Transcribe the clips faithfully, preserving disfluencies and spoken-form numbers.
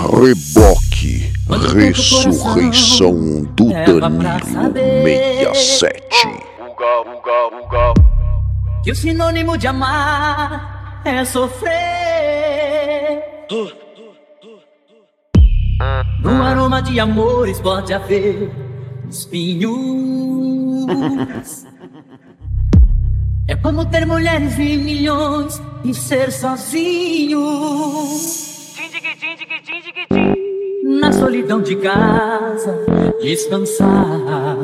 Reboque, ressurreição do Danilo sessenta e sete. Que o sinônimo de amar é sofrer. No aroma de amores pode haver espinhos. É como ter mulheres e milhões e ser sozinho. Na solidão de casa, descansar.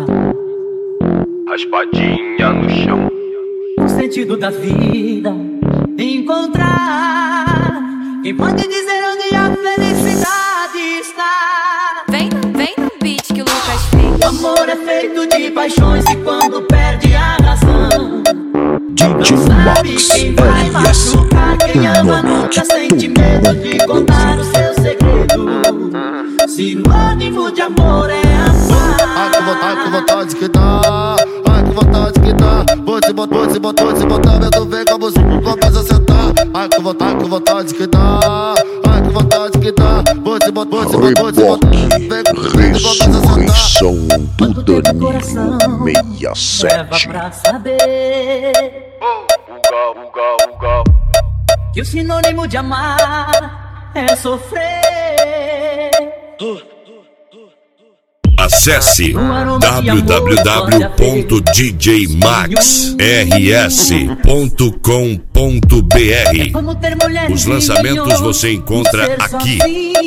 Raspadinha no chão. O sentido da vida, encontrar. Quem pode dizer onde a felicidade está? Vem, vem no beat que o Lucas fez. O amor é feito de paixões e quando perde a razão, D J Max quem vai machucar, quem ama nunca sente medo de contar o seu segredo. Sinônimo de amor é amar. Ai que vontade, que vontade que dá. Ai que vontade que dá. Vou te botar, vou te botar, vou te botar. Vendo vem com a música, começa a sentar. Ai que vontade, que vontade que dá. Ai que vontade que dá. Vou te botar, vou te botar, vou te botar. Vem com a música, começa a ressurreição do Danilo Leva sessenta e sete. pra saber que o sinônimo de amar é sofrer. Acesse w w w ponto d j max r s ponto com ponto b r. Os lançamentos você encontra aqui.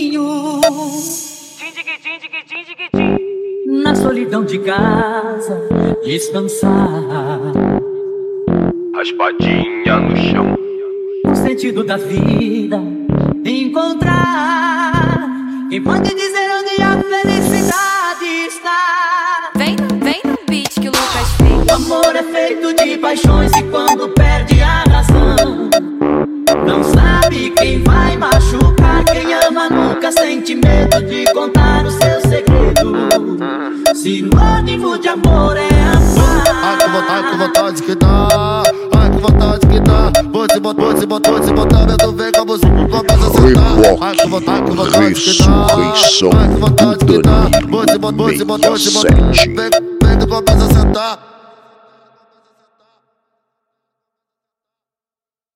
Na solidão de casa, descansar. Raspadinha no chão. O sentido da vida, encontrar. Quem pode dizer onde a felicidade está? Vem, vem no beat que o Lucas fez. O amor é feito de paixões e quando perde a razão, não sabe quem vai machucar. Quem ama nunca sente medo de contar o seu segredo. Sinônimo de amor é amar. Ai que vontade, que vontade que dá. Ai que vontade que dá. Vou te botar, vou te botar, vou te botar. Vendo vem com a música, começa a sentar. Ai que vontade, que vontade que dá. Ressurreição Ai que vontade do que dá. Danilo Vou te botar, vou te botar, vou te botar. sessenta e sete. Vem, vem que começa a sentar.